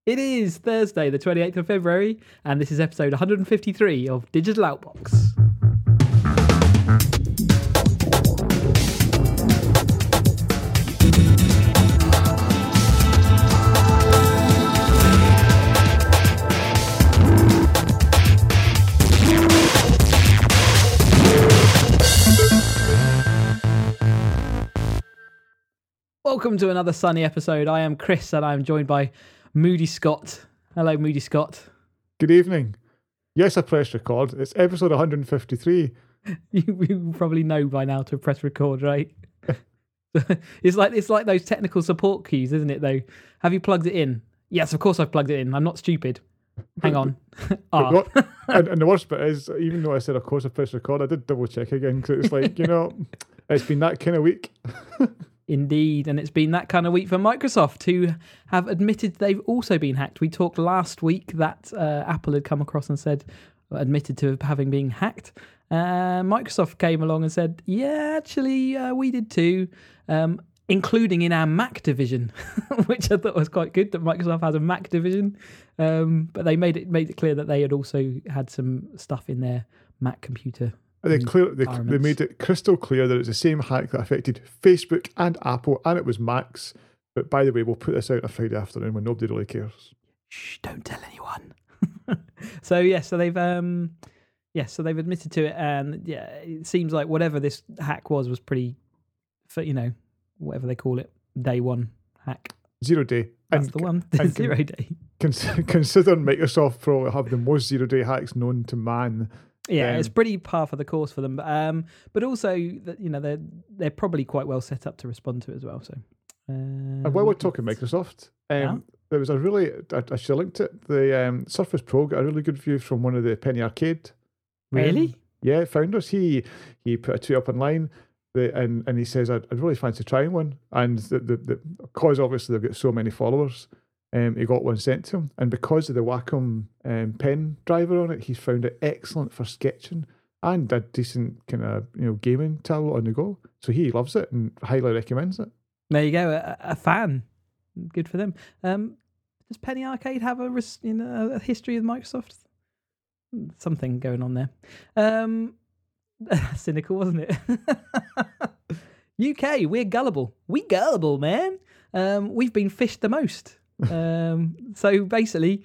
It is Thursday, the 28th of February, and this is episode 153 of Digital Outbox. Welcome to another sunny episode. I am Chris, and I am joined by Moody Scott. Hello, Moody Scott. Good evening. Yes, I pressed record. It's episode 153. You probably know by now to press record, right? It's like those technical support keys, isn't it? Though, have you plugged it in? Yes, of course I've plugged it in. I'm not stupid. Hang on. And the worst bit is, even though I said, of course I pressed record, I did double check again because it's like, it's been that kind of week. Indeed, and it's been that kind of week for Microsoft, who have admitted they've also been hacked. We talked last week that Apple had come across and admitted to having been hacked. Microsoft came along and said, yeah, actually, we did too, including in our Mac division, which I thought was quite good that Microsoft has a Mac division. But they made it clear that they had also had some stuff in their Mac computer. They made it crystal clear that it's the same hack that affected Facebook and Apple, and it was Macs. But by the way, we'll put this out on a Friday afternoon when nobody really cares. Shh! Don't tell anyone. So they've admitted to it, and yeah, it seems like whatever this hack was pretty, whatever they call it, day one hack. 0 day. That's the one. 0 day. Considering Microsoft probably have the most 0 day hacks known to man. Yeah, it's pretty par for the course for them, but also that they're probably quite well set up to respond to it as well. So, and while we're talking Microsoft, there was a really I should linked it. The Surface Pro got a really good review from one of the Penny Arcade. Really? Yeah, founders. He put a tweet up online, and he says I'd really fancy trying one, and because obviously they've got so many followers. He got one sent to him, and because of the Wacom pen driver on it, he's found it excellent for sketching and a decent kind of gaming tool on the go. So he loves it and highly recommends it. There you go, a fan. Good for them. Does Penny Arcade have a history with Microsoft? Something going on there. Cynical, wasn't it? UK, we're gullible. We gullible, man. We've been fished the most. So basically,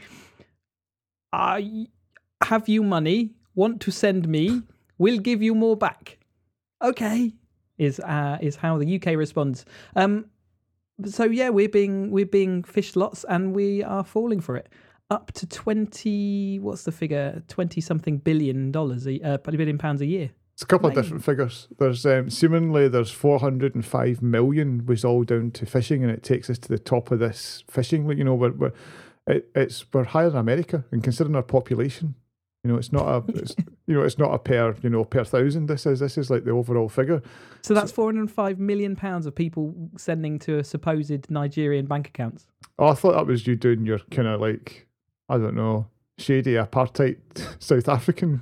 have you money? Want to send me? We'll give you more back. Okay, is how the UK responds. So yeah, we're being fished lots, and we are falling for it. Up to 20. What's the figure? 20-something billion pounds a year. It's a couple of different figures. There's seemingly there's 405 million was all down to phishing, and it takes us to the top of this phishing. We're higher than America, and considering our population, it's not a per thousand. This is like the overall figure. So that's 405 million pounds of people sending to a supposed Nigerian bank accounts. Oh, I thought that was you doing your kind of like, I don't know, shady apartheid South African.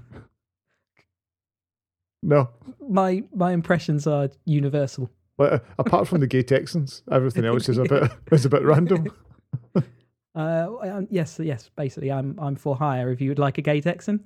No, my impressions are universal. Like, apart from the gay Texans, everything else is a bit random. Yes. Basically, I'm for hire. If you would like a gay Texan,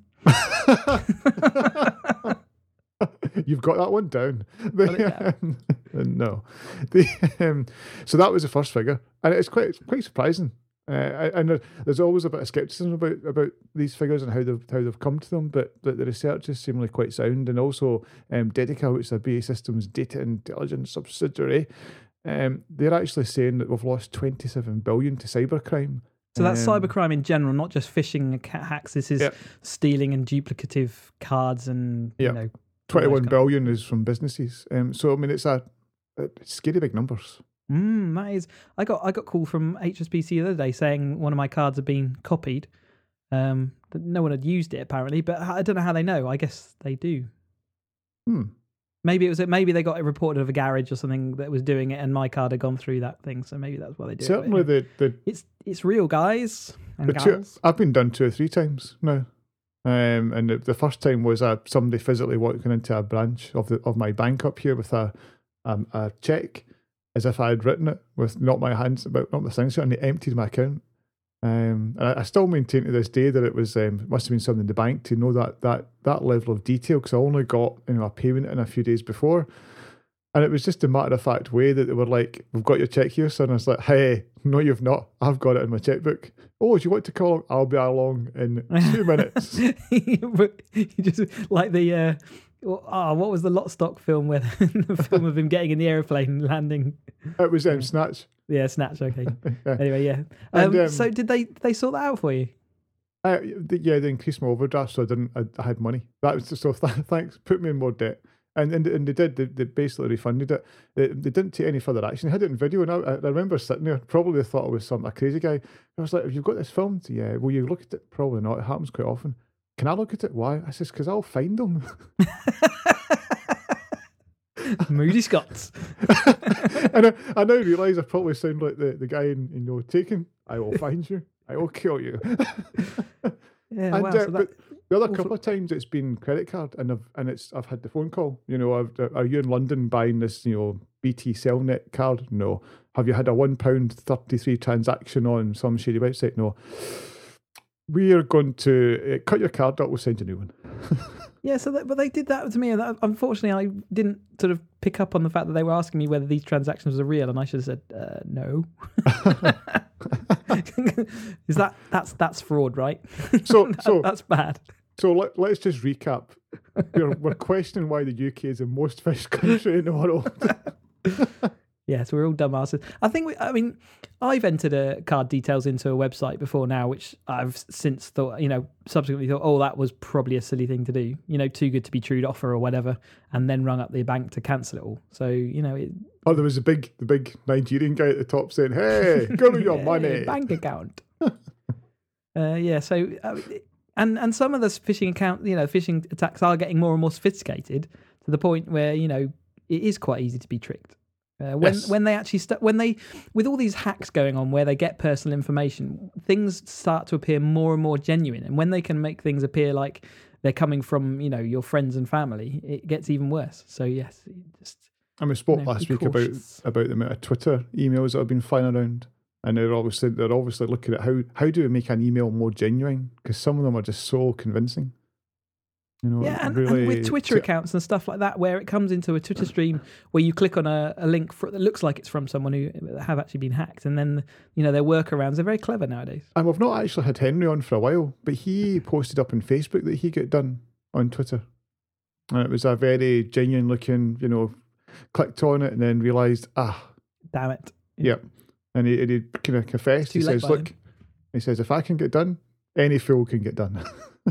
you've got that one down. No, so that was the first figure, and it's quite surprising. And there's always a bit of skepticism about these figures and how they've come to them, but the research is seemingly quite sound. And also Dedica, which is a BAE Systems data intelligence subsidiary, they're actually saying that we've lost 27 billion to cybercrime. So that's cybercrime in general, not just phishing hacks. This is stealing and duplicative cards and 21 billion is from businesses. So I mean, it's scary big numbers. That is. I got a call from HSBC the other day saying one of my cards had been copied. No one had used it apparently, but I don't know how they know. I guess they do. Maybe they got it reported of a garage or something that was doing it, and my card had gone through that thing. So maybe that's why they do Certainly it. Certainly, it's real, guys and gals. I've been done 2 or 3 times now. And the first time was somebody physically walking into a branch of my bank up here with a check, as if I had written it with not my signature, and they emptied my account. And I still maintain to this day that it was must have been something in the bank to know that level of detail, because I only got a payment in a few days before, and it was just a matter of fact way that they were like, "We've got your check here, son." I was like, "Hey, no, you've not. I've got it in my checkbook." "Oh, do you want to call? I'll be along in 2 minutes." But you just like the what was the Lot Stock film where the film of him getting in the airplane and landing? It was Snatch. Yeah, Snatch. Okay. Yeah. Anyway, yeah. So did they sort that out for you? They increased my overdraft, so I had money. That was so thanks. Put me in more debt. And they did. They basically refunded it. They didn't take any further action. They had it in video, and I remember sitting there. Probably thought I was a crazy guy. I was like, "Have you got this filmed?" "Yeah." "Will you look at it?" "Probably not. It happens quite often." "Can I look at it?" "Why?" I says, "Because I'll find them." Moody Scots. And I now realise I probably sound like the guy in Taken. "I will find you. I will kill you." Yeah, And, wow. So but the other couple of times it's been credit card, and I've had the phone call. Are you in London buying this BT Cellnet card? No. Have you had a £1.33 transaction on some shady website? No. We are going to cut your card out. We'll send you a new one. Yeah, but they did that to me. And unfortunately, I didn't sort of pick up on the fact that they were asking me whether these transactions were real, and I should have said no. Is that's fraud, right? So that's bad. So let's just recap. We're questioning why the UK is the most fished country in the world. Yes, we're all dumbasses. I've entered card details into a website before now, which I've since thought, subsequently thought, oh, that was probably a silly thing to do. Too good to be true offer or whatever, and then rung up the bank to cancel it all. So, there was the big Nigerian guy at the top saying, "Hey, give me your money." Bank account. Yeah, so... And some of the phishing attacks are getting more and more sophisticated to the point where, it is quite easy to be tricked. When they actually with all these hacks going on where they get personal information, things start to appear more and more genuine. And when they can make things appear like they're coming from, your friends and family, it gets even worse. So yes, we spoke last week about the amount of Twitter emails that have been flying around. And they're obviously looking at how do we make an email more genuine, because some of them are just so convincing. And with Twitter accounts and stuff like that, where it comes into a Twitter stream where you click on a link that looks like it's from someone who have actually been hacked, and then their workarounds are very clever nowadays. And we've not actually had Henry on for a while, but he posted up on Facebook that he got done on Twitter, and it was a very genuine looking. Clicked on it and then realised, damn it. Yep. And he kind of confessed. He says, "Look," he says, "if I can get done, any fool can get done."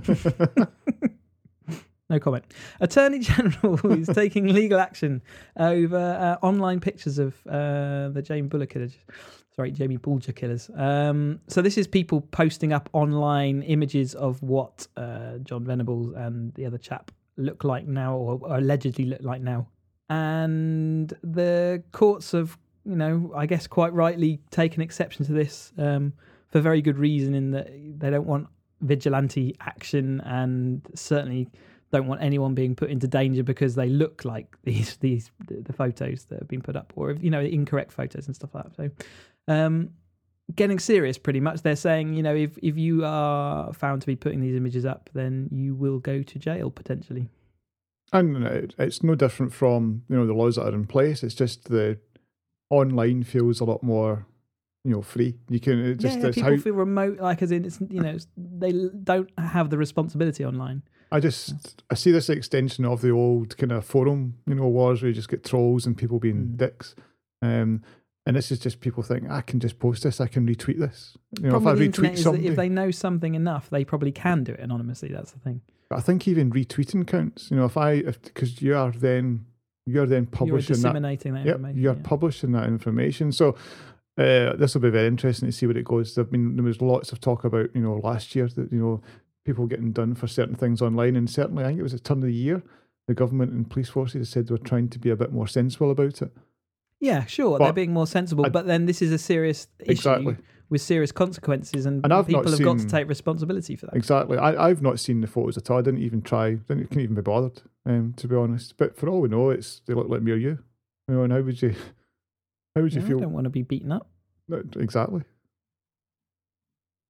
No comment. Attorney General is taking legal action over online pictures of the Jamie Bulger killers. So this is people posting up online images of what John Venables and the other chap look like now, or allegedly look like now. And the courts have, I guess quite rightly taken exception to this for very good reason, in that they don't want vigilante action, and certainly don't want anyone being put into danger because they look like the photos that have been put up, or incorrect photos and stuff like that. So getting serious, pretty much. They're saying, if you are found to be putting these images up, then you will go to jail potentially. And it's no different from the laws that are in place. It's just the online feels a lot more free. You can people feel remote, like as in it's they don't have the responsibility online. I see this extension of the old kind of forum wars where you just get trolls and people being dicks. And this is just people think, I can just post this, I can retweet this. If I retweet something, if they know something enough, they probably can do it anonymously. That's the thing. But I think even retweeting counts. Because you are then publishing disseminating that information. You're publishing that information. So this will be very interesting to see where it goes. There was lots of talk about last year that people getting done for certain things online, and certainly I think it was at the turn of the year the government and police forces said they were trying to be a bit more sensible about it. Yeah, sure, they're being more sensible, but then this is a serious issue with serious consequences, and people have got to take responsibility for that. Exactly. I've not seen the photos at all. I didn't even try. Couldn't even be bothered, to be honest. But for all we know, they look like me or you. And how would you feel? I don't want to be beaten up. Exactly.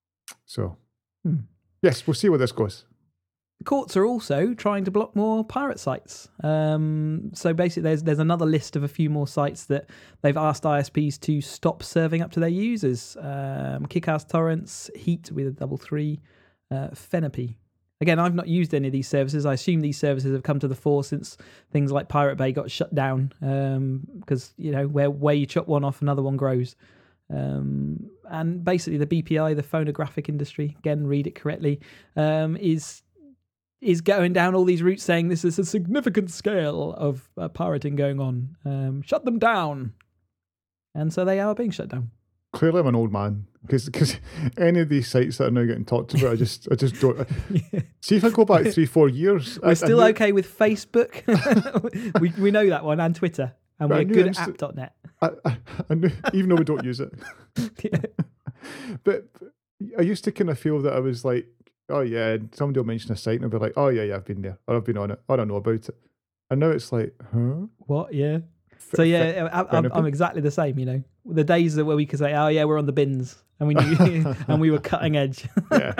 So, yes, we'll see where this goes. Courts are also trying to block more pirate sites. So basically, there's another list of a few more sites that they've asked ISPs to stop serving up to their users. Kickass Torrents, Heat with a 33, Fenopy. Again, I've not used any of these services. I assume these services have come to the fore since things like Pirate Bay got shut down, because where you chop one off, another one grows. And basically, the BPI, the phonographic industry, again, read it correctly, is going down all these routes saying this is a significant scale of pirating going on. Shut them down. And so they are being shut down. Clearly, I'm an old man because any of these sites that are now getting talked about, I just don't. Yeah. See if I go back 3-4 years. We're still okay with Facebook. we know that one, and Twitter, and we're good at app.net. I knew, even though we don't use it. Yeah. But I used to kind of feel that I was like, oh yeah, somebody will mention a site and I'll be like, oh yeah, I've been there, or I've been on it, I don't know about it. And now it's like, huh? What? Yeah. So yeah, I'm exactly the same. The days where we could say, "Oh yeah, we're on the bins," and we knew, and we were cutting edge. Yeah.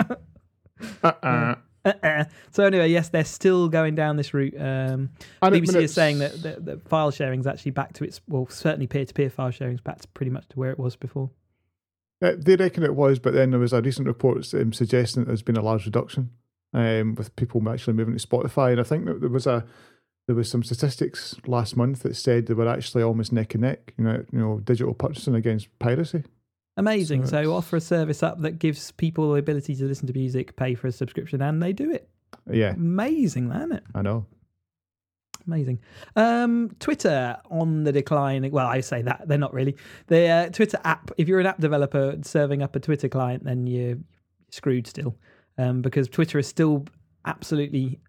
So anyway, yes, they're still going down this route. BBC is saying that file sharing is actually back to its, well, certainly peer-to-peer file sharing is back to pretty much to where it was before. They reckon it was, but then there was a recent report suggesting that there's been a large reduction with people actually moving to Spotify, and I think that there was some statistics last month that said they were actually almost neck and neck, digital purchasing against piracy. Amazing. So offer a service up that gives people the ability to listen to music, pay for a subscription, and they do it. Yeah. Amazing, isn't it? I know. Amazing. Twitter on the decline. Well, I say that. They're not really. The Twitter app, if you're an app developer serving up a Twitter client, then you're screwed still, because Twitter is still absolutely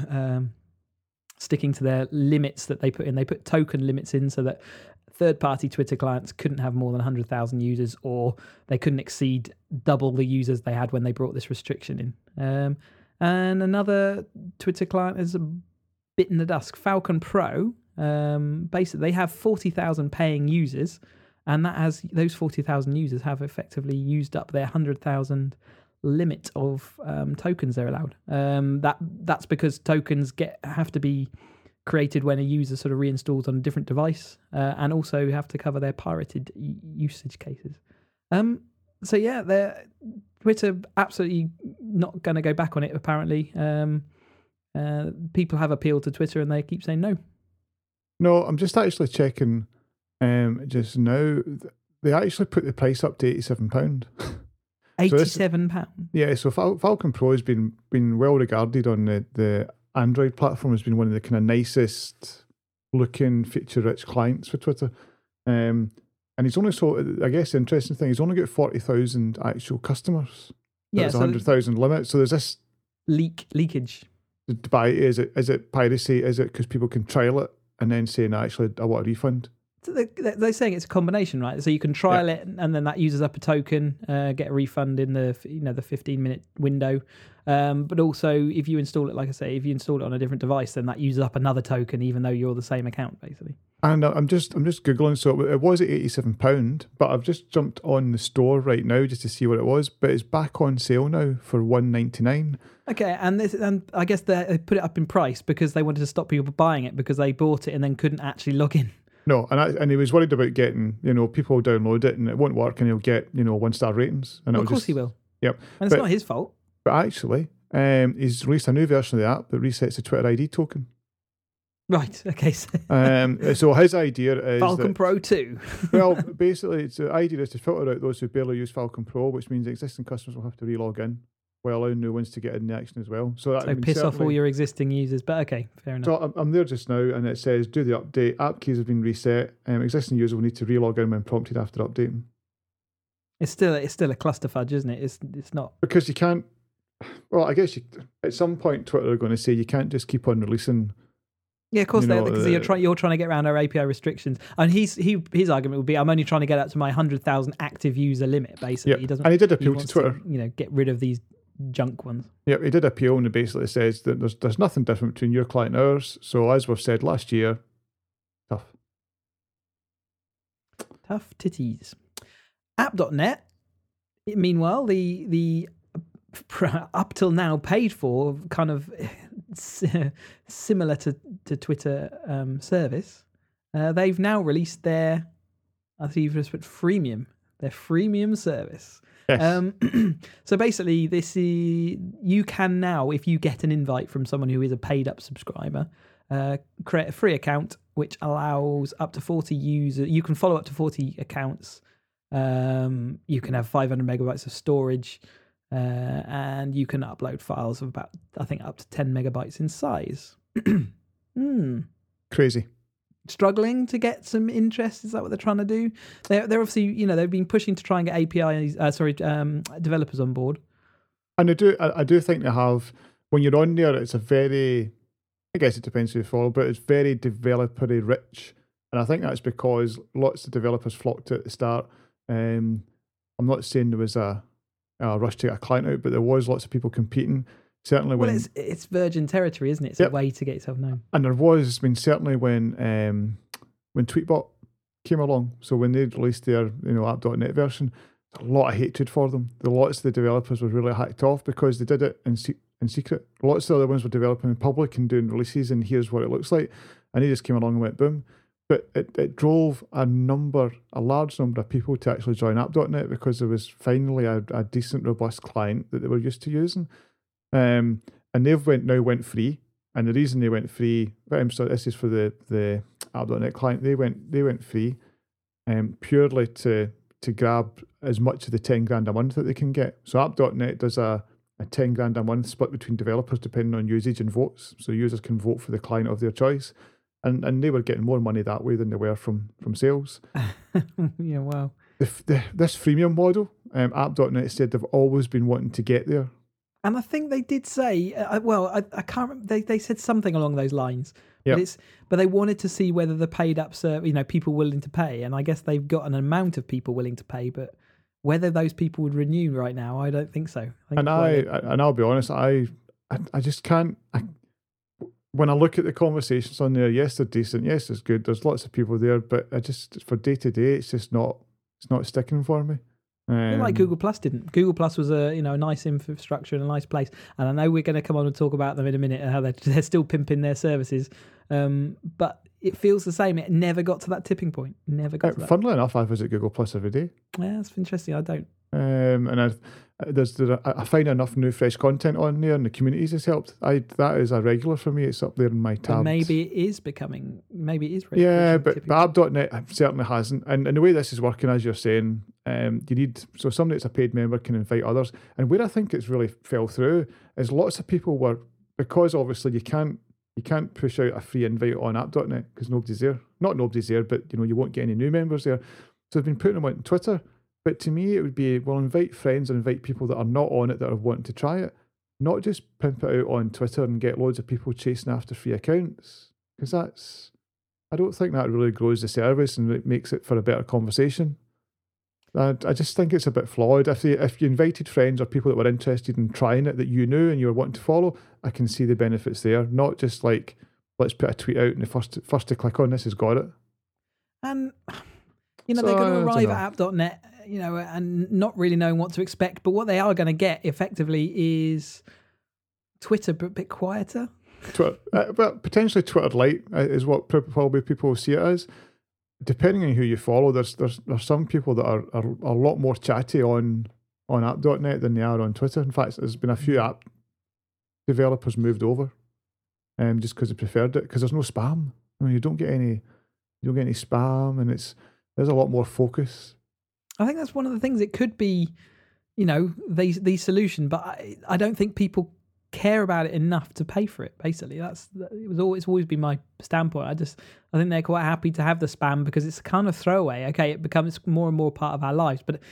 sticking to their limits that they put in. They put token limits in so that third-party Twitter clients couldn't have more than 100,000 users, or they couldn't exceed double the users they had when they brought this restriction in. And another Twitter client is a bit in the dust. Falcon Pro, basically they have 40,000 paying users, and that has those 40,000 users have effectively used up their 100,000 limit of tokens they're allowed. That's because tokens have to be created when a user sort of reinstalls on a different device, and also have to cover their pirated usage cases. So yeah, Twitter absolutely not going to go back on it. Apparently, people have appealed to Twitter and they keep saying no. No, I'm just actually checking. Just now, they actually put the price up to £87. £87. Yeah, so Falcon Pro has been well regarded on the Android platform, has been one of the kind of nicest looking feature-rich clients for Twitter. And he's only I guess the interesting thing, he's only got 40,000 actual customers. Yeah, there's 100,000 limit. So there's this leakage. Is it piracy? Is it because people can trial it and then say, no, actually, I want a refund? So they're saying it's a combination, right? So you can trial it, and then that uses up a token, get a refund in the 15-minute window. But also, if you install it, like I say, if you install it on a different device, then that uses up another token, even though you're the same account, basically. And I'm just googling. So it was at £87, but I've just jumped on the store right now just to see what it was. But it's back on sale now for $1.99. Okay, and I guess they put it up in price because they wanted to stop people buying it because they bought it and then couldn't actually log in. No, and he was worried about getting, people will download it and it won't work and he'll get, 1-star ratings. And of course he will. Yep. And it's not his fault. But actually, he's released a new version of the app that resets the Twitter ID token. Right, okay. So his idea is Falcon Pro 2. Well, basically, the idea is to filter out those who barely use Falcon Pro, which means existing customers will have to re-log in, while allowing new ones to get in the action as well. So piss off all your existing users, but okay, fair enough. So I'm there just now, and it says, do the update, app keys have been reset, existing users will need to re-log in when prompted after updating. It's still a clusterfudge, isn't it? It's not. Because you can't, well, I guess at some point Twitter are going to say you can't just keep on releasing. Yeah, of course, because you're trying to get around our API restrictions, and his argument would be, I'm only trying to get up to my 100,000 active user limit. Basically, he doesn't. And he did appeal to Twitter. Get rid of these junk ones. Yeah, he did appeal, and it basically says that there's nothing different between your client and ours. So as we've said last year, tough titties. App.net. Meanwhile, the up till now paid for, kind of similar to Twitter service. They've now released their, I think you've just put freemium, their freemium service. Yes. So basically, you can now, if you get an invite from someone who is a paid up subscriber, create a free account which allows up to 40 users. You can follow up to 40 accounts. You can have 500 megabytes of storage, and you can upload files of about, I think, up to 10 megabytes in size. Crazy. Struggling to get some interest? Is that what they're trying to do? They're obviously, they've been pushing to try and get APIs, developers on board. And I do think they have, when you're on there, it's a very, I guess it depends who you follow, but it's very developer-y rich. And I think that's because lots of developers flocked to it at the start. I'm not saying there was a rush to get a client out, but there was lots of people competing. Certainly when it's virgin territory, isn't it? It's a way to get yourself known. And there was, certainly when Tweetbot came along, so when they released their app.net version, a lot of hatred for them. Lots of the developers were really hacked off because they did it in secret. Lots of the other ones were developing in public and doing releases, and here's what it looks like. And they just came along and went boom. But it drove a large number of people to actually join app.net because there was finally a decent, robust client that they were used to using. And they've now went free. And the reason they went free, this is for the app.net client, they went free purely to grab as much of the 10 grand a month that they can get. So app.net does a 10 grand a month split between developers depending on usage and votes. So users can vote for the client of their choice. And they were getting more money that way than they were from sales. Yeah, wow. This freemium model, app.net said they've always been wanting to get there. And I think they did say, I can't remember, they said something along those lines. Yep. But they wanted to see whether the paid up, people willing to pay. And I guess they've got an amount of people willing to pay, but whether those people would renew right now, I don't think so. I'll be honest, I just can't. When I look at the conversations on there, yes, they're decent. Yes, it's good. There's lots of people there, but for day to day, it's just not. It's not sticking for me. Like Google Plus didn't. Google Plus was a nice infrastructure and a nice place, and I know we're going to come on and talk about them in a minute and how they're still pimping their services. But it feels the same. It never got to that tipping point. Never got to that. Funnily enough, I visit Google Plus every day. Yeah, that's interesting. I don't. And I find enough new fresh content on there, and the communities has helped. That is a regular for me. It's up there in my tabs. Maybe it is becoming. Maybe it is. Yeah, but app.net certainly hasn't. And the way this is working, as you're saying, you need somebody that's a paid member can invite others. And where I think it's really fell through is lots of people were, because obviously you can't push out a free invite on app.net because nobody's there. Not nobody's there, but you won't get any new members there. So they've been putting them on Twitter. But to me, it would be, invite friends and invite people that are not on it that are wanting to try it. Not just pimp it out on Twitter and get loads of people chasing after free accounts. Because I don't think that really grows the service and it makes it for a better conversation. I just think it's a bit flawed. If you invited friends or people that were interested in trying it that you knew and you were wanting to follow, I can see the benefits there. Not just like, let's put a tweet out and the first to click on this has got it. And, they're going to arrive at app.net, and not really knowing what to expect. But what they are going to get effectively is Twitter, but a bit quieter. Twitter, but potentially Twitter Lite is what probably people will see it as. Depending on who you follow, there's some people that are a lot more chatty on app.net than they are on Twitter. In fact, there's been a few app developers moved over, just because they preferred it because there's no spam. You don't get any spam, and there's a lot more focus. I think that's one of the things. It could be, the solution, but I don't think people care about it enough to pay for it. Basically, it's always been my standpoint. I think they're quite happy to have the spam because it's a kind of throwaway. Okay, it becomes more and more part of our lives, but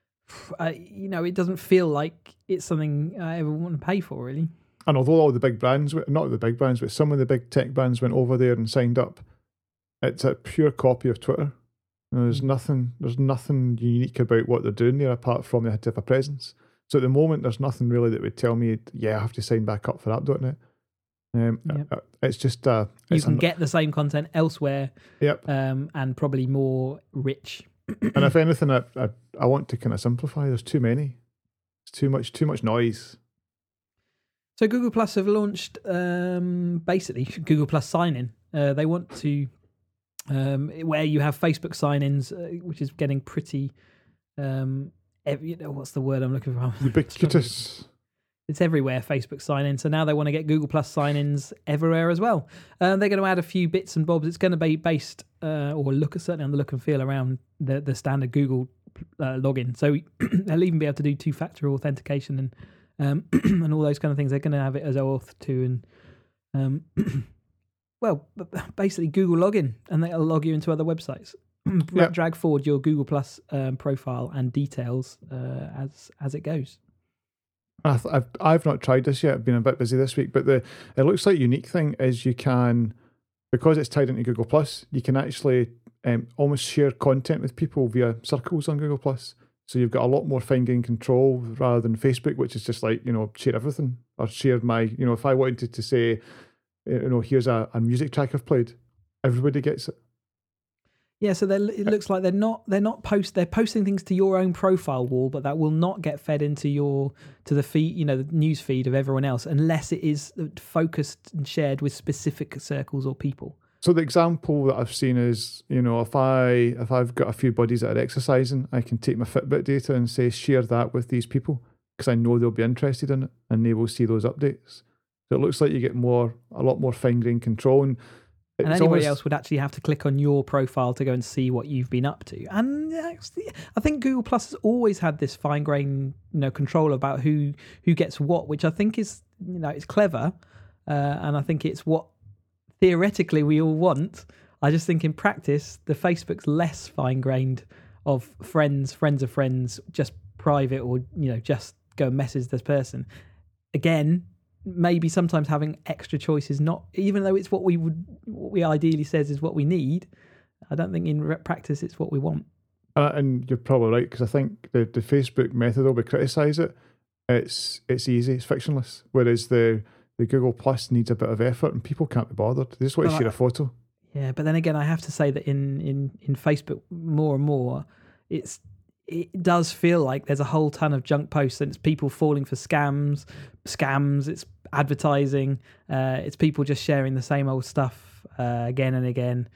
it doesn't feel like it's something I ever want to pay for, really. And although all the big brands, not the big brands, but some of the big tech brands went over there and signed up, it's a pure copy of Twitter. There's nothing unique about what they're doing there apart from they had to have a presence. So at the moment, there's nothing really that would tell me, I have to sign back up for app.net. It's just you can get the same content elsewhere. Yep. And probably more rich. And if anything, I want to kind of simplify. There's too many. It's too much noise. So Google Plus have launched basically Google Plus sign-in. They want to where you have Facebook sign-ins, which is getting pretty. What's the word I'm looking for? Ubiquitous. It's everywhere, Facebook sign-in. So now they want to get Google Plus sign-ins everywhere as well. They're going to add a few bits and bobs. It's going to be based, or certainly on the look and feel around the standard Google login. So they'll even be able to do two-factor authentication and and all those kind of things. They're going to have it as OAuth 2 and basically Google login, and they'll log you into other websites. Drag forward your Google Plus profile and details as it goes. I've not tried this yet. I've been a bit busy this week, but it looks like unique thing is you can, because it's tied into Google Plus, you can actually almost share content with people via circles on Google Plus. So you've got a lot more fine-grained control rather than Facebook, which is just like, share everything, or share my, if I wanted to say, here's a music track I've played, everybody gets it. Yeah, so it looks like they're posting things to your own profile wall, but that will not get fed into the feed, the news feed of everyone else, unless it is focused and shared with specific circles or people. So the example that I've seen is, if I've got a few buddies that are exercising, I can take my Fitbit data and say share that with these people because I know they'll be interested in it and they will see those updates. So it looks like you get a lot more fine-grained control. And anybody else would actually have to click on your profile to go and see what you've been up to. And actually, I think Google Plus has always had this fine-grained, control about who gets what, which I think is, it's clever, and I think it's what theoretically we all want. I just think in practice, the Facebook's less fine-grained of friends of friends, just private, or just go and message this person. Again, maybe sometimes having extra choices, not even though it's what we ideally says is what we need. I don't think in practice it's what we want. And you're probably right, because I think the Facebook method, we criticise it, it's easy, it's frictionless, whereas the Google Plus needs a bit of effort and people can't be bothered. They just want to share a photo. Yeah, but then again, I have to say that in Facebook more and more, it does feel like there's a whole ton of junk posts, and it's people falling for scams, it's advertising, it's people just sharing the same old stuff again and again.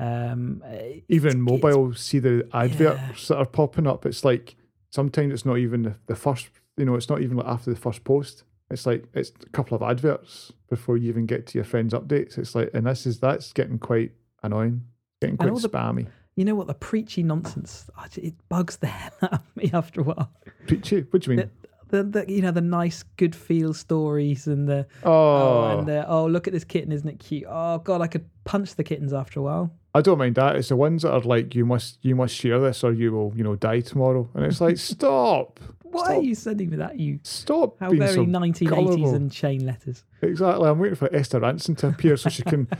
Even mobile, see the adverts that are popping up. It's like sometimes it's not even the first, it's not even like after the first post. It's like it's a couple of adverts before you even get to your friends' updates. It's like, and that's getting quite annoying, getting quite spammy. You know what? The preachy nonsense, it bugs the hell out of me after a while. Preachy? What do you mean? The nice good feel stories and look at this kitten, isn't it cute? Oh God, I could punch the kittens after a while. I don't mind that. It's the ones that are like, you must share this or you will, die tomorrow. And it's like, stop. Why are you sending me that? Stop. How being very so 1980s gullible. And chain letters. Exactly. I'm waiting for Esther Ranson to appear so she can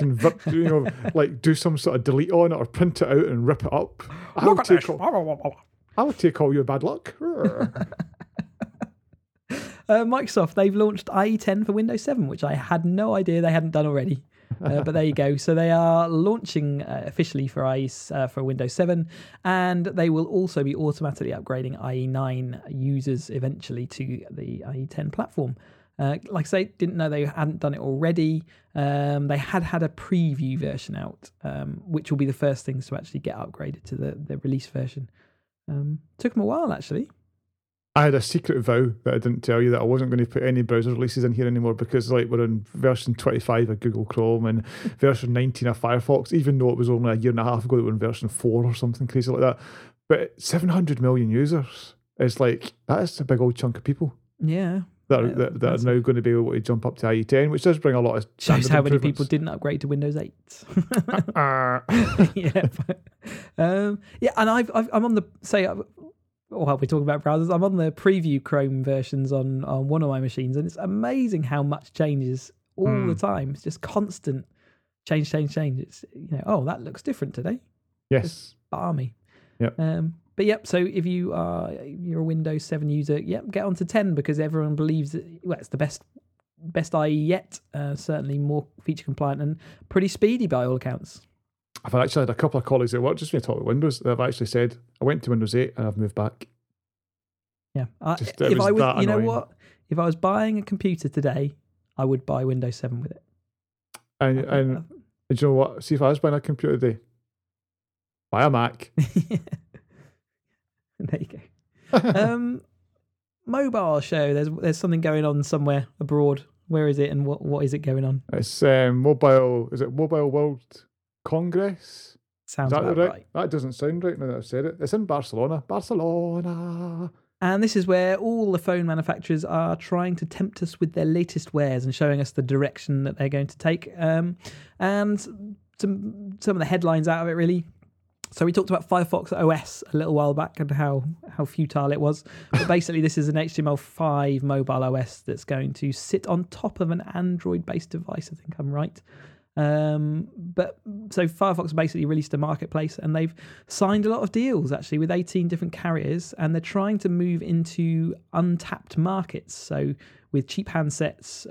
like do some sort of delete on it or print it out and rip it up. I will take all your bad luck. Microsoft, they've launched IE 10 for Windows 7, which I had no idea they hadn't done already. But there you go. So they are launching officially for IE for Windows 7, and they will also be automatically upgrading IE 9 users eventually to the IE 10 platform. Like I say, didn't know they hadn't done it already. They had a preview version out, which will be the first things to actually get upgraded to the release version. Took them a while, actually. I had a secret vow that I didn't tell you, that I wasn't going to put any browser releases in here anymore, because we're in version 25 of Google Chrome and version 19 of Firefox, even though it was only a year and a half ago that we're in version 4 or something crazy like that. But 700 million users is that's a big old chunk of people. Yeah. That are now going to be able to jump up to IE 10, which does bring a lot of shows how many people didn't upgrade to Windows 8. And I'm on the while we're talking about browsers, I'm on the preview Chrome versions on one of my machines, and it's amazing how much changes all the time. It's just constant change. It's that looks different today. Yes, it's balmy. Yep. But yep. So if you're a Windows 7 user, get onto 10, because everyone believes that it's the best IE yet. Certainly more feature compliant and pretty speedy by all accounts. I've actually had a couple of colleagues at work, just when I talk about Windows, that have actually said, I went to Windows 8 and I've moved back. Yeah. It was that you know annoying. what? If I was buying a computer today, I would buy Windows 7 with it. And do you know what? See, if I was buying a computer today, buy a Mac. There you go. Mobile show. There's something going on somewhere abroad. Where is it, and what is it going on? It's mobile. Is it Mobile World Congress? Sounds Is that about right? That doesn't sound right now that I've said it. It's in Barcelona. Barcelona. And this is where all the phone manufacturers are trying to tempt us with their latest wares and showing us the direction that they're going to take. And some of the headlines out of it, really. So we talked about Firefox OS a little while back and how futile it was. But basically, this is an HTML5 mobile OS that's going to sit on top of an Android-based device. I think I'm right. But so Firefox basically released a marketplace, and they've signed a lot of deals actually with 18 different carriers, and they're trying to move into untapped markets. So with cheap handsets,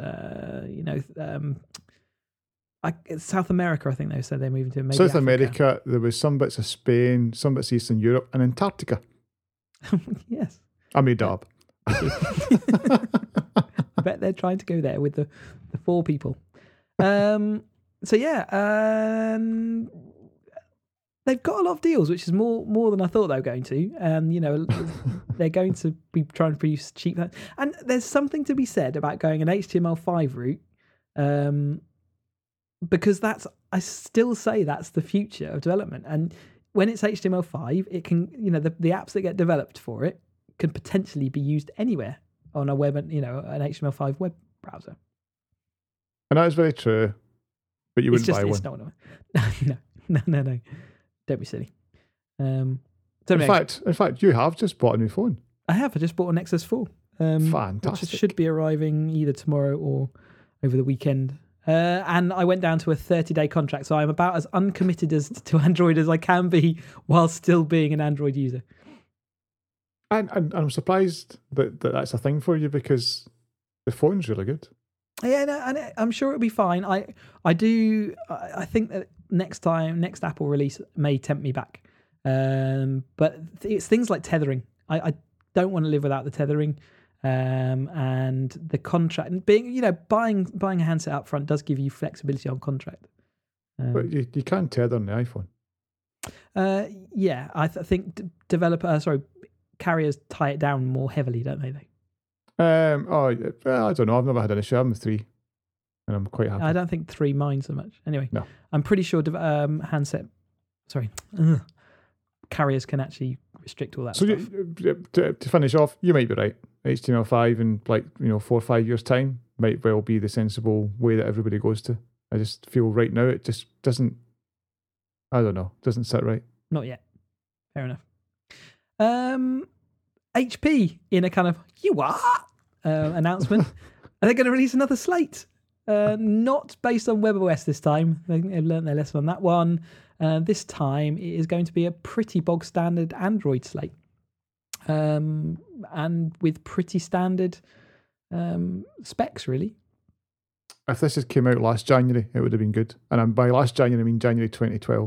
South America, I think they said they're moving to. Maybe South Africa. America, there was some bits of Spain, some bits Eastern Europe, and Antarctica. Yes. I made that up. I bet they're trying to go there with the 4 people. So yeah, they've got a lot of deals, which is more than I thought they were going to. And they're going to be trying to produce cheap. And there's something to be said about going an HTML5 route, because I still say that's the future of development. And when it's HTML5, it can, the apps that get developed for it can potentially be used anywhere on a web, an HTML5 web browser. And that is very true. But you wouldn't buy one. It's not no. Don't be silly. In fact, you have just bought a new phone. I have. I just bought an Nexus 4. Fantastic. Which should be arriving either tomorrow or over the weekend. And I went down to a 30-day contract, so I'm about as uncommitted to Android as I can be while still being an Android user. And I'm surprised that that's a thing for you, because the phone's really good. Yeah, no, and I'm sure it'll be fine. I think that next Apple release may tempt me back. But it's things like tethering. I don't want to live without the tethering. And the contract, and being, buying a handset up front does give you flexibility on contract. But you can tether on the iPhone. Yeah, I think carriers tie it down more heavily, don't they? I don't know. I've never had an issue. I'm with 3, and I'm quite happy. I don't think 3 mind so much. Anyway, no. I'm pretty sure carriers can actually restrict all that stuff. To finish off, you might be right. HTML5 in 4 or 5 years' time might well be the sensible way that everybody goes to. I just feel right now it just doesn't. I don't know. Doesn't sit right. Not yet. Fair enough. HP in a kind of announcement. Are they going to release another slate? Not based on WebOS this time. They've learned their lesson on that one. This time it is going to be a pretty bog standard Android slate. And with pretty standard specs, really. If this had came out last January, it would have been good. And by last January, I mean January 2012.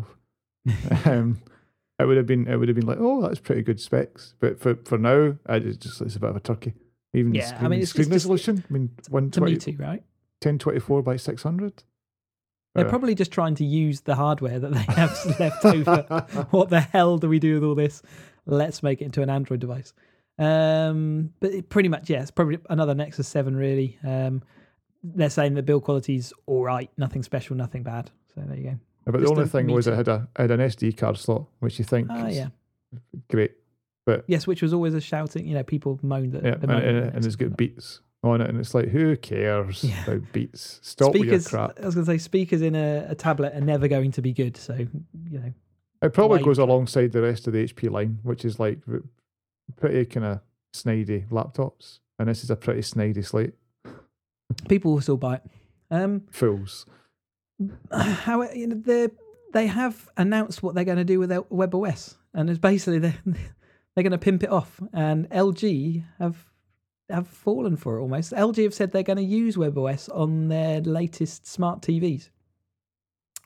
It would have been like, oh, that's pretty good specs. But for now, it's a bit of a turkey. Even the screen resolution. I mean, 120 right? 1024 by 600. They're probably just trying to use the hardware that they have left over. What the hell do we do with all this? Let's make it into an Android device. But pretty much, it's probably another Nexus 7, really. They're saying the build quality's all right, nothing special, nothing bad. So there you go. But the only thing was it had an SD card slot, which you think is great. But yes, which was always a shouting, people moaned at. And it's got Beats on it, and it's like, who cares about Beats? Stop with your crap. I was going to say, speakers in a tablet are never going to be good, so, It probably goes alongside the rest of the HP line, which is like pretty kind of snidey laptops, and this is a pretty snidey slate. People will still buy it. Fools. How they have announced what they're going to do with their WebOS, and it's basically they're going to pimp it off. And LG have fallen for it almost. LG have said they're going to use WebOS on their latest smart TVs,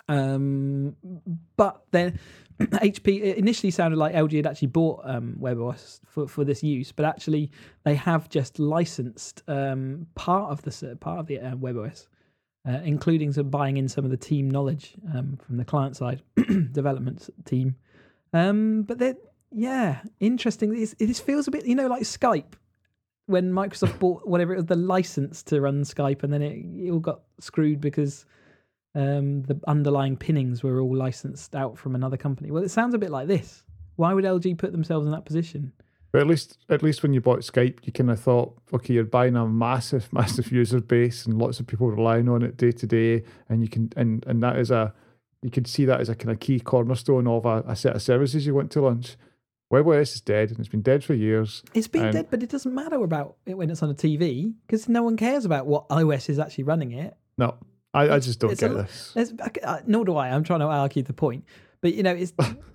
But then HP, it initially sounded like LG had actually bought WebOS for this use, but actually they have just licensed part of the WebOS, including buying in some of the team knowledge from the client side development team. But interesting. This feels a bit, like Skype. When Microsoft bought whatever it was, the license to run Skype, and then it all got screwed because the underlying pinnings were all licensed out from another company. Well, it sounds a bit like this. Why would LG put themselves in that position? But at least when you bought Skype, you kind of thought, okay, you're buying a massive user base and lots of people relying on it day to day, and you can and that is you can see that as a kind of key cornerstone of a set of services you want to launch. WebOS is dead, and it's been dead for years. It's been dead, but it doesn't matter about it when it's on a TV because no one cares about what OS is actually running it. No, I just don't get this. Nor do I. I'm trying to argue the point, but it's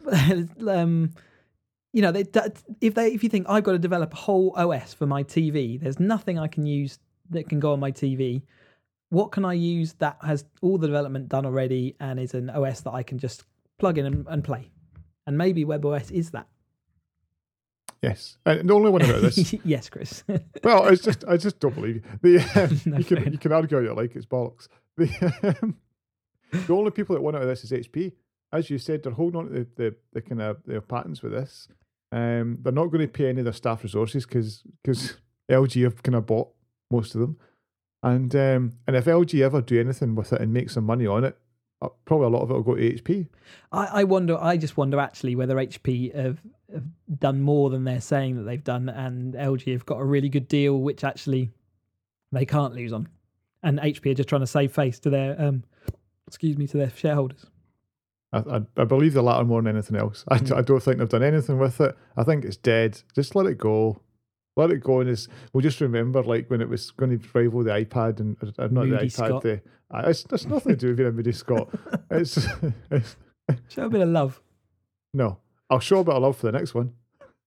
if you think I've got to develop a whole OS for my TV, there's nothing I can use that can go on my TV. What can I use that has all the development done already and is an OS that I can just plug in and play? And maybe WebOS is that. Yes, and the only one about this. Yes, Chris. Well, I just don't believe you. You can argue all you like, it's bollocks. The only people that want out of this is HP. As you said, they're holding on to the kind of their patents with this. They're not going to pay any of their staff resources because LG have kind of bought most of them. And if LG ever do anything with it and make some money on it, probably a lot of it will go to HP. I just wonder actually whether HP have done more than they're saying that they've done, and LG have got a really good deal which actually they can't lose on, and HP are just trying to save face to their to their shareholders. I believe the latter more than anything else. I don't think they've done anything with it. I think it's dead. Just let it go. Let it go, and we'll just remember like when it was going to rival the iPad and not Moody the iPad. It's nothing to do with being a Moody Scott. It's show a bit of love. No, I'll show a bit of love for the next one.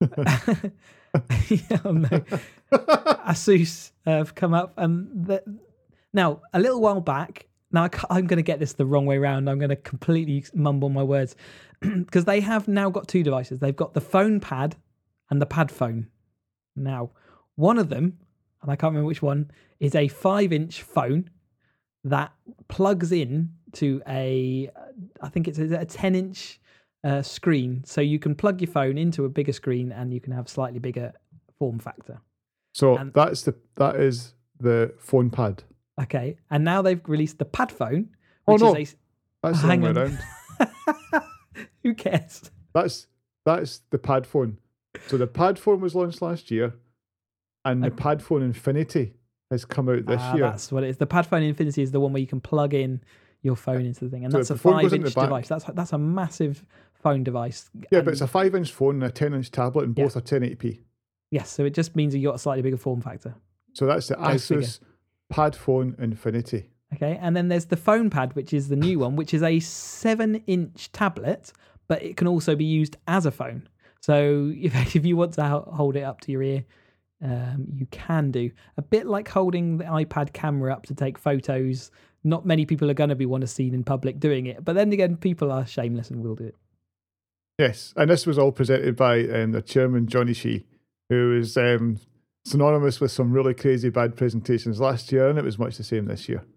No. Asus have come up, and now a little while back. Now I'm going to get this the wrong way around. I'm going to completely mumble my words because they have now got two devices. They've got the phone pad and the pad phone. Now, one of them, and I can't remember which one, is a 5-inch phone that plugs in to I think it's a 10-inch screen. So you can plug your phone into a bigger screen and you can have slightly bigger form factor. So that is the phone pad. Okay, and now they've released the pad phone. Which is that's the wrong way around. Who cares? That's the pad phone. So the pad phone was launched last year, and the pad phone Infinity has come out this year. That's what it is. The pad phone Infinity is the one where you can plug in your phone into the thing, and that's a 5-inch device. That's a massive phone device. Yeah, but it's a 5-inch phone and a 10-inch tablet, and both are 1080p. Yes, so it just means you got a slightly bigger form factor. So that's the Asus Pad Phone Infinity. Okay, and then there's the phone pad, which is the new one, which is a 7-inch tablet, but it can also be used as a phone. So if you want to hold it up to your ear, you can do. A bit like holding the iPad camera up to take photos. Not many people are going to want to see in public doing it. But then again, people are shameless and will do it. Yes, and this was all presented by the chairman, Johnny Shee, who is synonymous with some really crazy bad presentations last year, and it was much the same this year.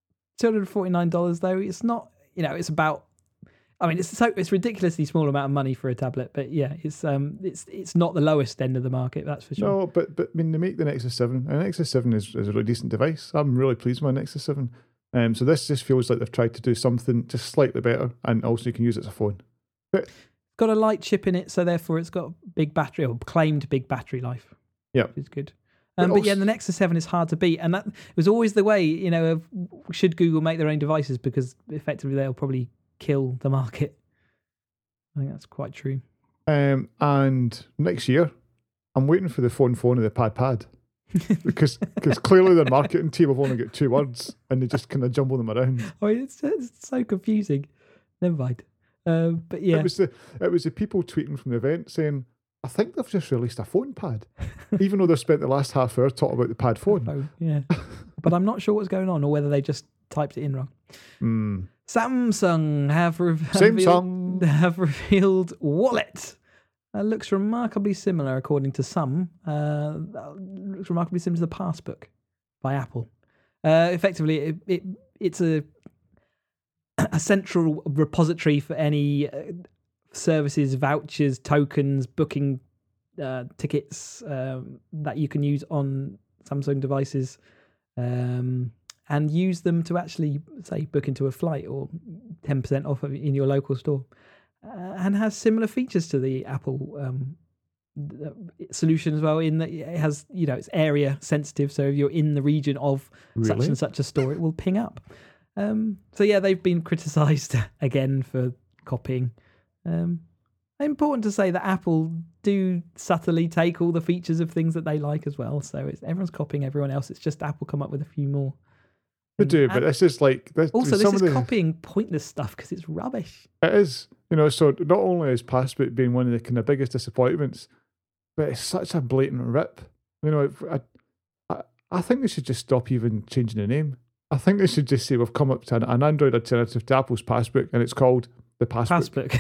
$249 though, it's not, it's about, it's ridiculously small amount of money for a tablet, but yeah, it's not the lowest end of the market, that's for sure. No, but they make the Nexus 7, and Nexus 7 is a really decent device. I'm really pleased with my Nexus 7. So this just feels like they've tried to do something just slightly better, and also you can use it as a phone. But it's got a light chip in it, so therefore it's got big battery, or claimed big battery life. Yeah, which is good. But yeah, the Nexus 7 is hard to beat, and that was always the way. Of should Google make their own devices, because effectively they'll probably kill the market. I think that's quite true. And next year, I'm waiting for the phone and the pad, because clearly the marketing team have only got 2 words and they just kind of jumble them around. Oh, it's so confusing. Never mind. But yeah, it was the people tweeting from the event saying, I think they've just released a phone pad, even though they've spent the last half hour talking about the pad phone. Yeah, but I'm not sure what's going on or whether they just typed it in wrong. Samsung have revealed Wallet. Looks remarkably similar, according to some. Looks remarkably similar to the Passbook by Apple. Effectively, it's a central repository for any services, vouchers, tokens, booking tickets that you can use on Samsung devices, and use them to actually, say, book into a flight or 10% off in your local store, and has similar features to the Apple solution as well, in that it has, it's area sensitive. So if you're in the region of such and such a store, it will ping up. So yeah, they've been criticised again for copying. Important to say that Apple do subtly take all the features of things that they like as well. So everyone's copying everyone else. It's just Apple come up with a few more. They do, but this is like... this is copying pointless stuff because it's rubbish. It is. So not only is Passbook being one of the kind of biggest disappointments, but it's such a blatant rip. I think they should just stop even changing the name. I think they should just say we've come up to an Android alternative to Apple's Passbook, and it's called the Passbook.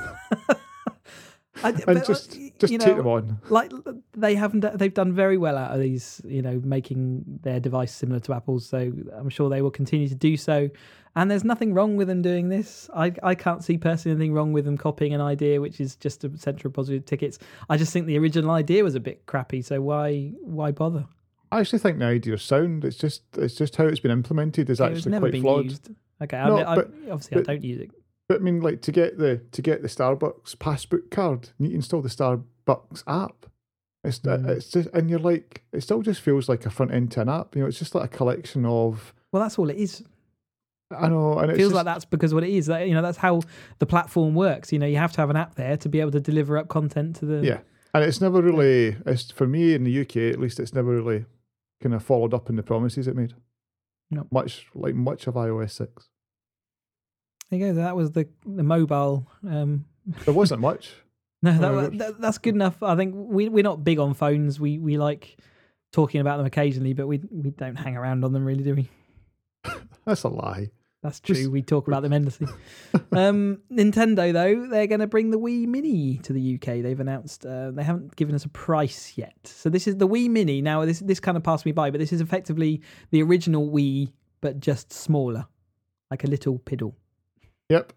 Just take them on. Like they've done very well out of these, making their device similar to Apple's. So I'm sure they will continue to do so. And there's nothing wrong with them doing this. I can't see personally anything wrong with them copying an idea, which is just a central repository of tickets. I just think the original idea was a bit crappy. So why bother? I actually think the idea is sound. It's just how it's been implemented is actually quite flawed. Used. Okay, obviously I don't use it. But I mean, like to get the Starbucks Passbook card, you need to install the Starbucks app. It's just, and you're like, it still just feels like a front end to an app. It's just like a collection of. Well, that's all it is. I know, and it feels like that's because what it is. That's how the platform works. You have to have an app there to be able to deliver up content to the. Yeah, and it's never really. It's for me in the UK at least. It's never really kind of followed up in the promises it made. No, much of iOS 6. There you go. That was the mobile. There wasn't much. No, that's good enough. I think we're not big on phones. We like talking about them occasionally, but we don't hang around on them really, do we? That's a lie. That's true. We talk about them endlessly. Nintendo, though, they're going to bring the Wii Mini to the UK. They've announced they haven't given us a price yet. So this is the Wii Mini. Now, this kind of passed me by, but this is effectively the original Wii, but just smaller, like a little piddle. Yep.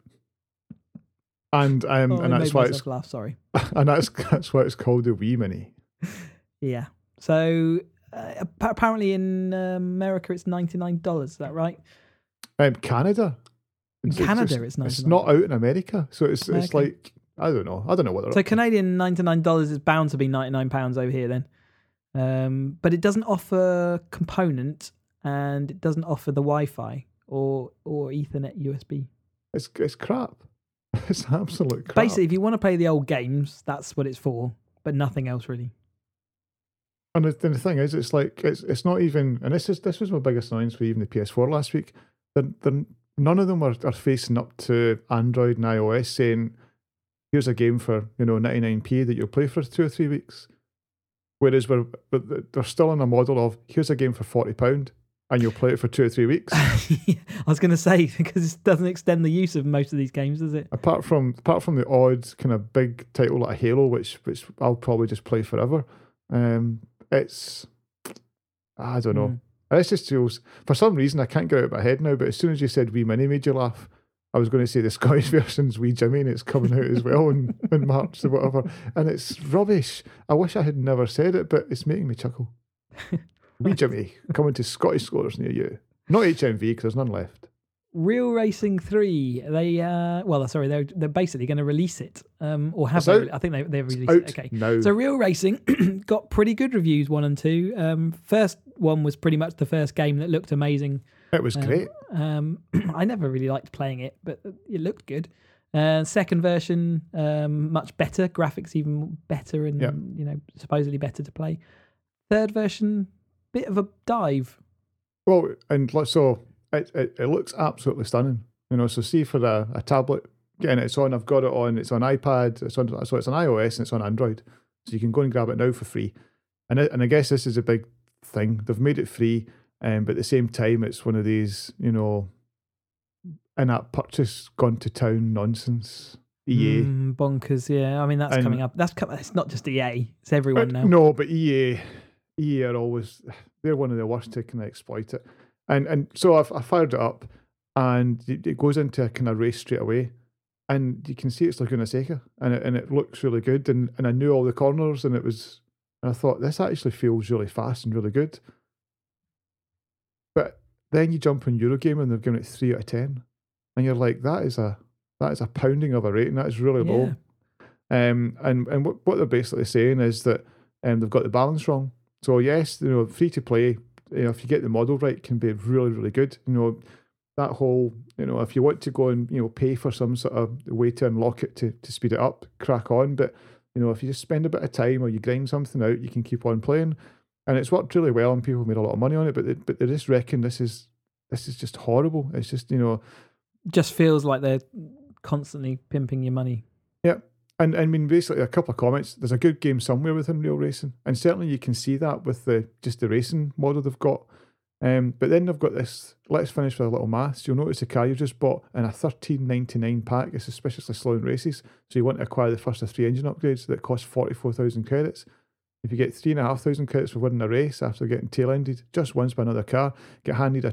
And that's why it's laugh. Sorry. And that's why it's called the Wii Mini. Yeah. So apparently in America it's $99. Is that right? Canada. It's $99. It's not out in America, so it's like I don't know what. So Canadian $99 is bound to be £99 over here then, but it doesn't offer component and it doesn't offer the Wi-Fi or Ethernet USB. It's crap. It's absolute crap. Basically, if you want to play the old games, that's what it's for, but nothing else really. And the thing is, it's like it's not even. And this was my biggest annoyance with even the PS4 last week. None of them are facing up to Android and iOS saying, "Here's a game for 99p that you'll play for 2 or 3 weeks." Whereas they're still in a model of, "Here's a game for £40." And you'll play it for 2 or 3 weeks. I was going to say, because it doesn't extend the use of most of these games, does it? Apart from the odd kind of big title like Halo, which I'll probably just play forever. It's I don't know. It just feels, for some reason I can't get it out of my head now. But as soon as you said Wii Mini made you laugh, I was going to say the Scottish version's Wii Jimmy, and it's coming out as well in March or whatever. And it's rubbish. I wish I had never said it, but it's making me chuckle. Wee Jimmy coming to Scottish stores near you. Not HMV because there's none left. Real Racing 3. They're basically going to release it, or have I think they've released it. Okay, no. So Real Racing got pretty good reviews, 1 and 2. First one was pretty much the first game that looked amazing. It was great. I never really liked playing it, but it looked good. Second version, much better, graphics even better, and supposedly better to play. Third version, bit of a dive. Well, and so it looks absolutely stunning. So see for a tablet, getting it's on. I've got it on. It's on iPad. It's on iOS and it's on Android. So you can go and grab it now for free. And I guess this is a big thing. They've made it free. But at the same time, it's one of these, in-app purchase gone to town nonsense. EA. Bonkers, yeah. I mean, that's coming up. It's not just EA, it's everyone now. No, but EA are always, they're one of the worst to kind of exploit it. And so I fired it up, and it goes into a kind of race straight away. And you can see it's Laguna Seca, and it looks really good. And I knew all the corners, and I thought, this actually feels really fast and really good. But then you jump on Eurogamer, and they've given it 3 out of 10. And you're like, that is a pounding of a rating. That is really low. And what they're basically saying is that they've got the balance wrong. So yes, free to play, if you get the model right, can be really, really good. That whole, if you want to go and pay for some sort of way to unlock it to speed it up, crack on. But if you just spend a bit of time or you grind something out, you can keep on playing. And it's worked really well, and people made a lot of money on it. But they just reckon this is just horrible. It's just just feels like they're constantly pimping your money. Yeah. And I mean, basically, a couple of comments. There's a good game somewhere within Real Racing, and certainly you can see that with the racing model they've got. But then they've got this. Let's finish with a little maths. You'll notice the car you just bought in a $13.99 pack is suspiciously slow in races. So you want to acquire the first of 3 engine upgrades that cost 44,000 credits. If you get 3,500 credits for winning a race after getting tail-ended just once by another car, get handed a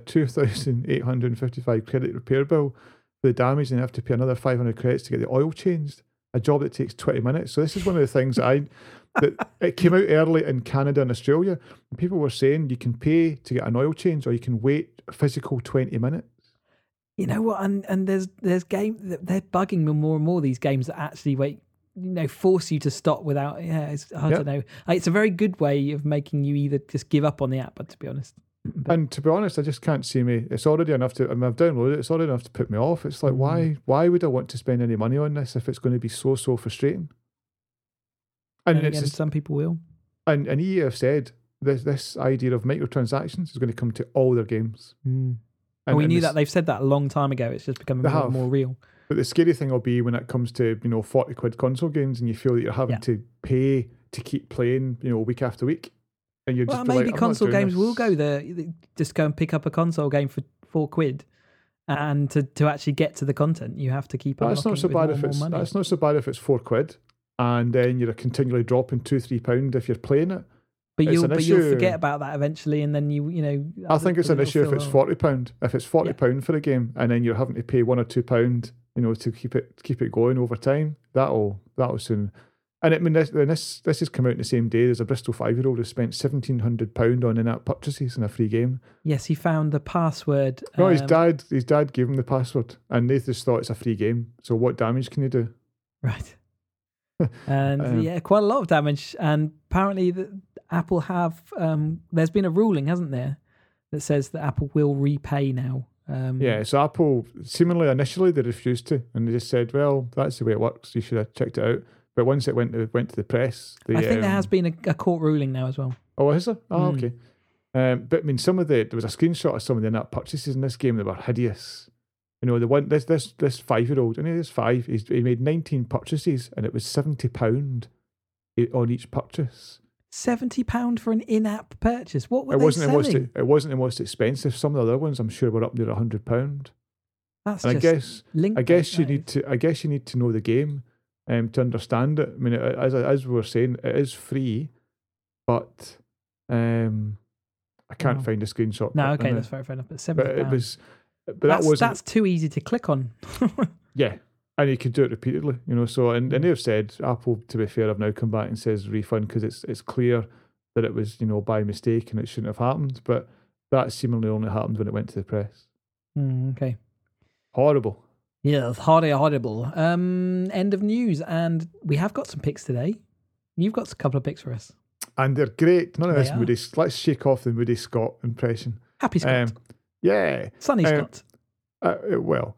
2,855 credit repair bill for the damage, and you have to pay another 500 credits to get the oil changed. A job that takes 20 minutes. So this is one of the things that it came out early in Canada and Australia. And people were saying you can pay to get an oil change, or you can wait a physical 20 minutes. You know what? And there's game they're bugging me more and more. These games that actually force you to stop without. Yeah, I don't know. It's a very good way of making you either just give up on the app, but to be honest. And to be honest, I just can't see me. It's already enough to. I've downloaded it. It's already enough to put me off. It's like, why would I want to spend any money on this if it's going to be so frustrating? And again, some people will. And EA have said this idea of microtransactions is going to come to all their games. And we knew that. They've said that a long time ago. It's just becoming more and more real. But the scary thing will be when it comes to 40 quid console games, and you feel that you're having to pay to keep playing week after week. And you're just maybe console games will go there. Just go and pick up a console game for £4, and to actually get to the content, you have to keep. That's not so bad if it's £4, and then you're continually dropping £2-3 if you're playing it. But you'll forget about that eventually, and then you. I think it's an issue if it's £40. If it's £40 for a game, and then you're having to pay £1 or £2, to keep it going over time, that'll soon. And I mean, this has come out in the same day. There's a Bristol 5-year-old who spent £1,700 on in-app purchases in a free game. Yes, he found the password. No, his dad gave him the password, and they just thought it's a free game. So what damage can you do? Right. And quite a lot of damage. And apparently, Apple have. There's been a ruling, hasn't there, that says that Apple will repay now. So Apple seemingly initially they refused to, and they just said, "Well, that's the way it works. You should have checked it out." But once it went to the press, I think there has been a court ruling now as well. Oh, is there? Oh, okay. But I mean, there was a screenshot of some of the in-app purchases in this game that were hideous. The one this 5-year-old, and he is 5. He made 19 purchases, and it was £70 on each purchase. £70 for an in-app purchase. What were they selling? It wasn't the most expensive. Some of the other ones, I'm sure, were up near £100. That's and just I guess you need to know the game. To understand it. I mean, as we were saying, it is free, but I can't find a screenshot. No, okay, that's fair enough. But £70. That's too easy to click on. Yeah, and you could do it repeatedly, So and they've said, Apple, to be fair, have now come back and says refund because it's clear that it was by mistake and it shouldn't have happened. But that seemingly only happened when it went to the press. Okay. Horrible. Yeah, horrible. End of news, and we have got some picks today. You've got a couple of picks for us, and they're great. None of this Moody. Let's shake off the Moody Scott impression. Happy Scott. Yeah, Sunny Scott. The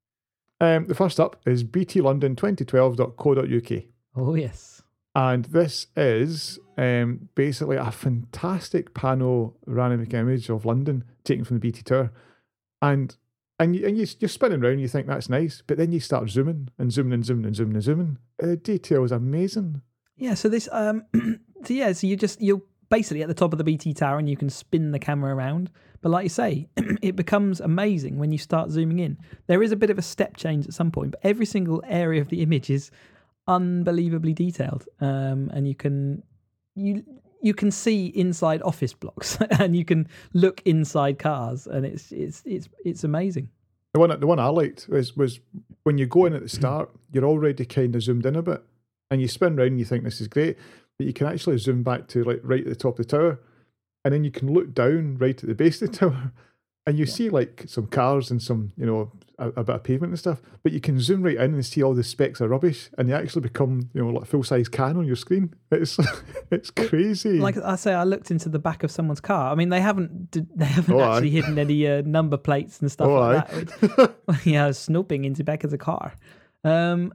first up is btlondon2012.co.uk. Oh yes, and this is basically a fantastic panoramic image of London taken from the BT Tower, and you're spinning around, you think that's nice, but then you start zooming. The detail is amazing. Yeah, so this, so you'll basically at the top of the BT tower, and you can spin the camera around. But like you say, it becomes amazing when you start zooming in. There is a bit of a step change at some point, but every single area of the image is unbelievably detailed, and you can see inside office blocks, and you can look inside cars, and it's amazing. The one I liked was when you go in at the start, you're already kind of zoomed in a bit, and you spin round and you think this is great, but you can actually zoom back to like right at the top of the tower, and then you can look down right at the base of the tower, and you see like some cars and some, you know, a bit of pavement and stuff, but you can zoom right in and see all the specks of rubbish, and they actually become, you know, like full-size can on your screen. It's crazy. Like I say, I looked into the back of someone's car. I mean, they haven't actually hidden any number plates and stuff like that. Which, yeah, snooping into the back of the car, and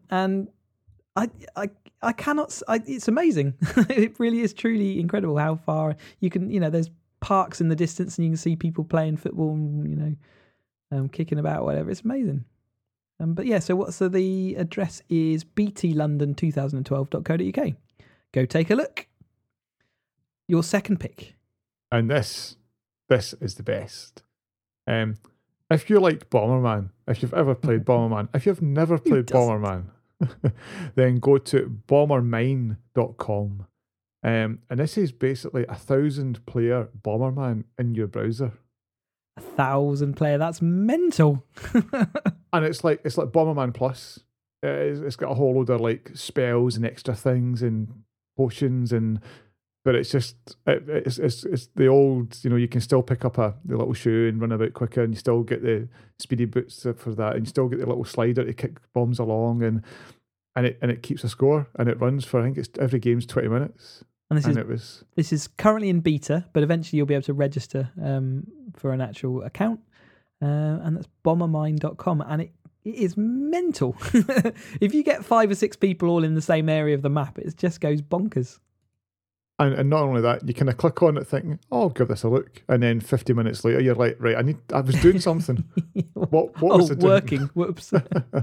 I cannot. It's amazing. It really is truly incredible how far you can. You know, there's parks in the distance, and you can see people playing football, and you know, kicking about, whatever. It's amazing. But yeah, so the address is btlondon2012.co.uk. Go take a look. Your second pick, and this is the best. If you like Bomberman, if you've ever played Bomberman, if you've never played Bomberman, then go to bombermine.com. And this is basically 1,000-player Bomberman in your browser. 1,000 player, that's mental. And it's like Bomberman Plus. It's got a whole load of like spells and extra things and potions, but it's just it's the old, you know, you can still pick up the little shoe and run about quicker, and you still get the speedy boots for that, and you still get the little slider to kick bombs along, and it keeps a score, and it runs for, I think it's every game's 20 minutes. And this is currently in beta, but eventually you'll be able to register for an actual account, and that's bombermine.com, and it is mental. If you get 5 or 6 people all in the same area of the map, it just goes bonkers. And not only that, you kind of click on it thinking, oh, I'll give this a look. And then 50 minutes later, you're like, right, I was doing something. What was it doing? Working. Whoops.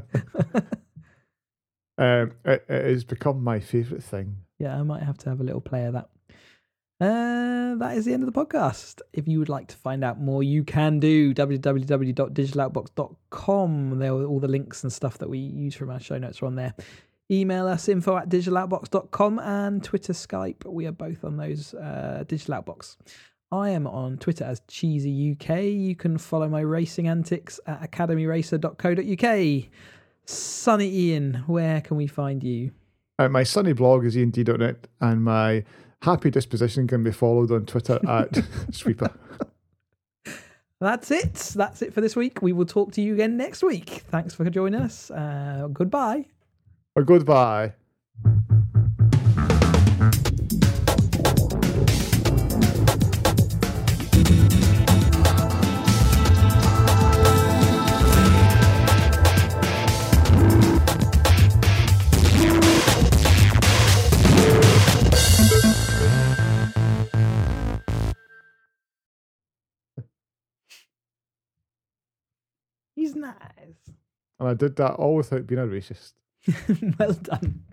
It has become my favourite thing. Yeah, I might have to have a little play of that. That is the end of the podcast. If you would like to find out more, you can do www.digitaloutbox.com. There are all the links and stuff that we use from our show notes are on there. Email us info@digitaloutbox.com, and Twitter, Skype. We are both on those, Digital Outbox. I am on Twitter as CheesyUK. You can follow my racing antics at academyracer.co.uk. Sunny Ian, where can we find you? My sunny blog is iand.net, and my happy disposition can be followed on Twitter at Sweeper. That's it. That's it for this week. We will talk to you again next week. Thanks for joining us. Goodbye. Or goodbye. He's nice. And I did that all without being a racist. Well done.